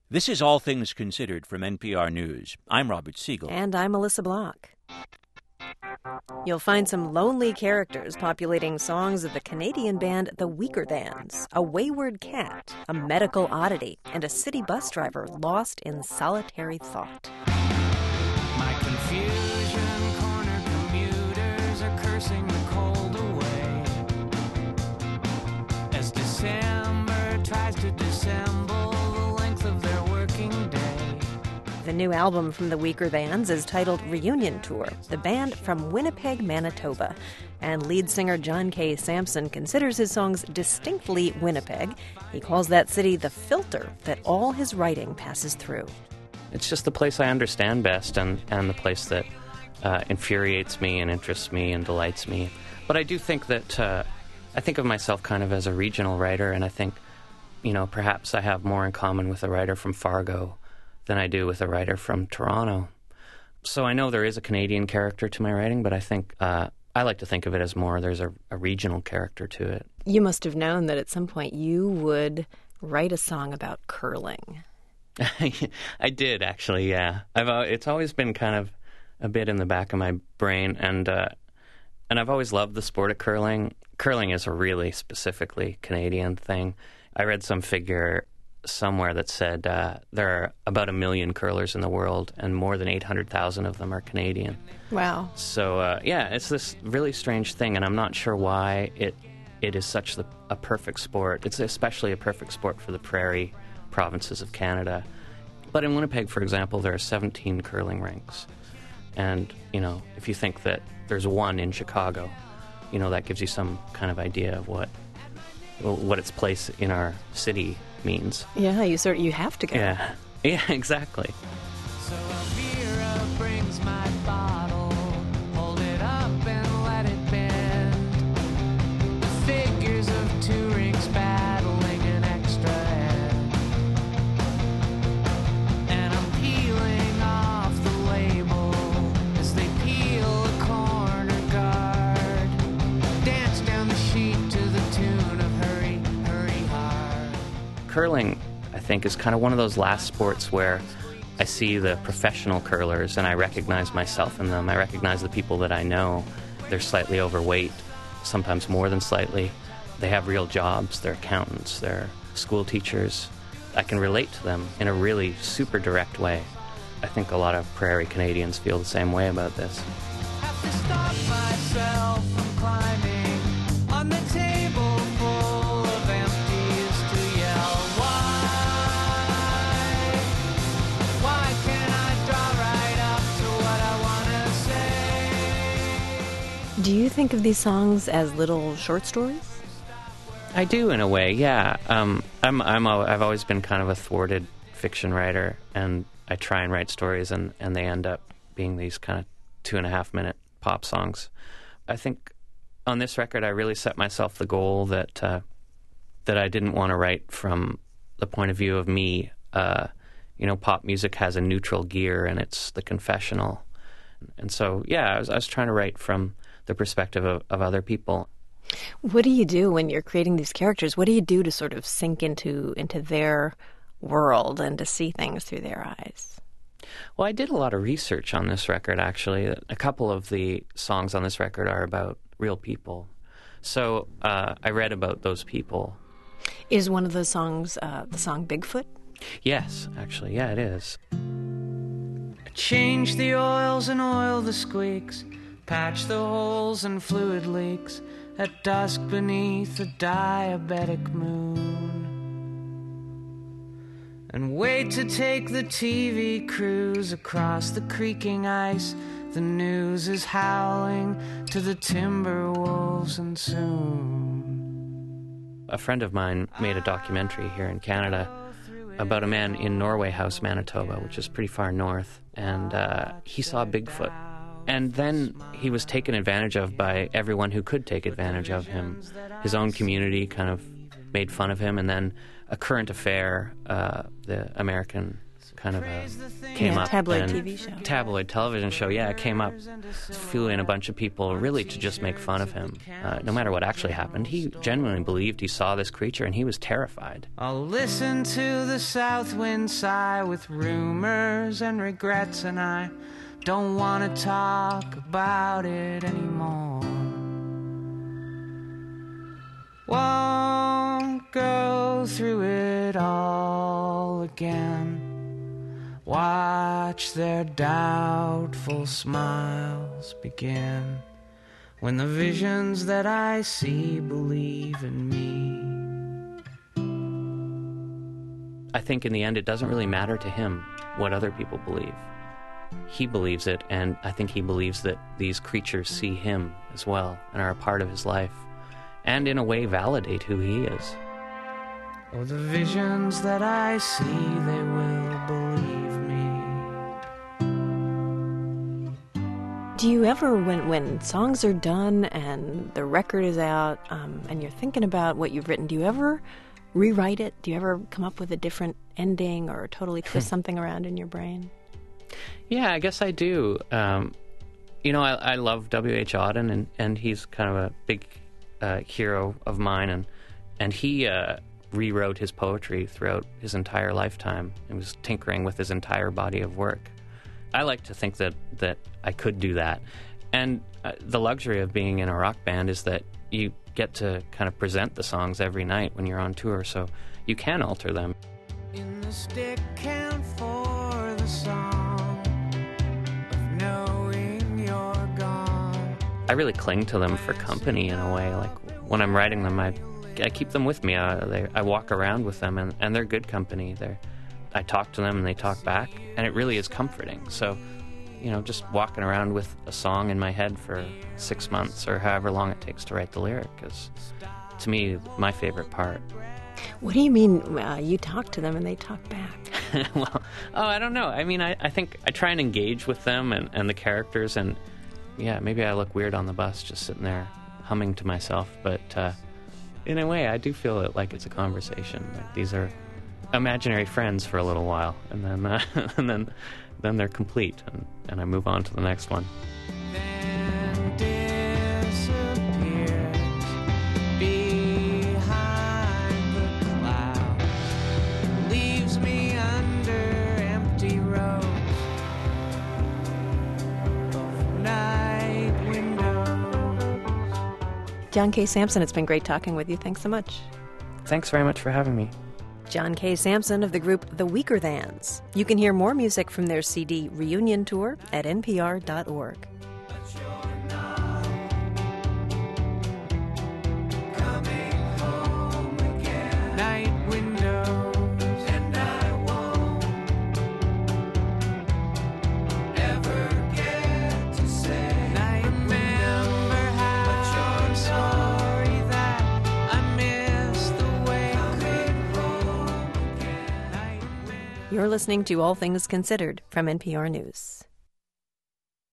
This is All Things Considered from NPR News. I'm Robert Siegel. And I'm Melissa Block. You'll find some lonely characters populating songs of the Canadian band The Weakerthans, a wayward cat, a medical oddity, and a city bus driver lost in solitary thought. My confusion corner commuters are cursing the cold away as December tries to dissemble the length of their working day. The new album from the Weakerthans is titled Reunion Tour, the band from Winnipeg, Manitoba. And lead singer John K. Samson considers his songs distinctly Winnipeg. He calls that city the filter that all his writing passes through. It's just the place I understand best and the place that infuriates me and interests me and delights me. But I do think that I think of myself kind of as a regional writer, and I think, perhaps I have more in common with a writer from Fargo than I do with a writer from Toronto. So I know there is a Canadian character to my writing, but I think I like to think of it as more there's a regional character to it. You must have known that at some point you would write a song about curling. I did, actually, yeah. It's always been kind of a bit in the back of my brain, and I've always loved the sport of curling. Curling is a really specifically Canadian thing. I read some figure somewhere that said there are about 1 million curlers in the world, and more than 800,000 of them are Canadian. Wow. So, it's this really strange thing, and I'm not sure why it is such a perfect sport. It's especially a perfect sport for the prairie provinces of Canada. But in Winnipeg, for example, there are 17 curling rinks. And, if you think that there's one in Chicago, that gives you some kind of idea of what its place in our city means. Yeah, you have to go. Yeah, exactly. So Elvira brings my bottle, hold it up and let it bend. The figures of two rings battling an extra end. And I'm peeling off the label as they peel a corner guard. Dance down the sheet to the tune of Hurry, Hurry Hard. Curling, I think, is kind of one of those last sports where I see the professional curlers and I recognize myself in them. I recognize the people that I know. They're slightly overweight, sometimes more than slightly. They have real jobs. They're accountants. They're school teachers. I can relate to them in a really super direct way. I think a lot of prairie Canadians feel the same way about this. Have to stop myself from climbing on the table full of empties to yell, why can't I draw right up to what I want to say? Do you think of these songs as little short stories? I do, in a way, yeah. I've always been kind of a thwarted fiction writer, and I try and write stories, and they end up being these kind of 2.5-minute pop songs. I think on this record, I really set myself the goal that I didn't want to write from the point of view of me. Pop music has a neutral gear, and it's the confessional. And so, yeah, I was trying to write from the perspective of other people. What do you do when you're creating these characters? What do you do to sort of sink into their world and to see things through their eyes? Well, I did a lot of research on this record, actually. A couple of the songs on this record are about real people. So I read about those people. Is one of those songs the song Bigfoot? Yes, actually, yeah, it is. Change the oils and oil the squeaks, patch the holes and fluid leaks at dusk beneath a diabetic moon. And wait to take the TV cruise across the creaking ice. The news is howling to the timber wolves, and soon. A friend of mine made a documentary here in Canada about a man in Norway House, Manitoba, which is pretty far north, and he saw Bigfoot. And then he was taken advantage of by everyone who could take advantage of him. His own community kind of made fun of him, and then A Current Affair, the American kind of came up. Tabloid and TV show. Tabloid television show, yeah, it came up, flew in a bunch of people really to just make fun of him. No matter what actually happened, he genuinely believed he saw this creature and he was terrified. I'll listen to the south wind sigh with rumors and regrets, and I don't want to talk about it anymore. Won't go through it all again. Watch their doubtful smiles begin. When the visions that I see believe in me. I think in the end it doesn't really matter to him what other people believe. He believes it, and I think he believes that these creatures see him as well and are a part of his life, and in a way validate who he is. Oh, the visions that I see, they will believe me. Do you ever, when songs are done and the record is out, and you're thinking about what you've written, do you ever rewrite it? Do you ever come up with a different ending or totally twist something around in your brain? Yeah, I guess I do. You know, I love W.H. Auden, and he's kind of a big hero of mine, and he rewrote his poetry throughout his entire lifetime and was tinkering with his entire body of work. I like to think that I could do that. And the luxury of being in a rock band is that you get to kind of present the songs every night when you're on tour, so you can alter them. In the stick count for the song of knowing you're gone. I really cling to them for company in a way. Like when I'm writing them, I keep them with me. I walk around with them, and they're good company. I talk to them, and they talk back, and it really is comforting. So, you know, just walking around with a song in my head for 6 months or however long it takes to write the lyric is, to me, my favorite part. What do you mean you talk to them and they talk back? Well, I don't know. I mean, I think I try and engage with them and the characters, and yeah, maybe I look weird on the bus just sitting there humming to myself, but in a way I do feel it like it's a conversation. Like these are imaginary friends for a little while, and then then they're complete, and I move on to the next one. Then disappears behind the clouds, leaves me under empty rows of night windows. John K. Samson, it's been great talking with you. Thanks so much. Thanks very much for having me. John K. Samson of the group The Weaker Thans. You can hear more music from their CD Reunion Tour at npr.org. Night windows, and I won't ever get to say. Night remember how I'm sorry that I missed the way home again. You're listening to All Things Considered from NPR News.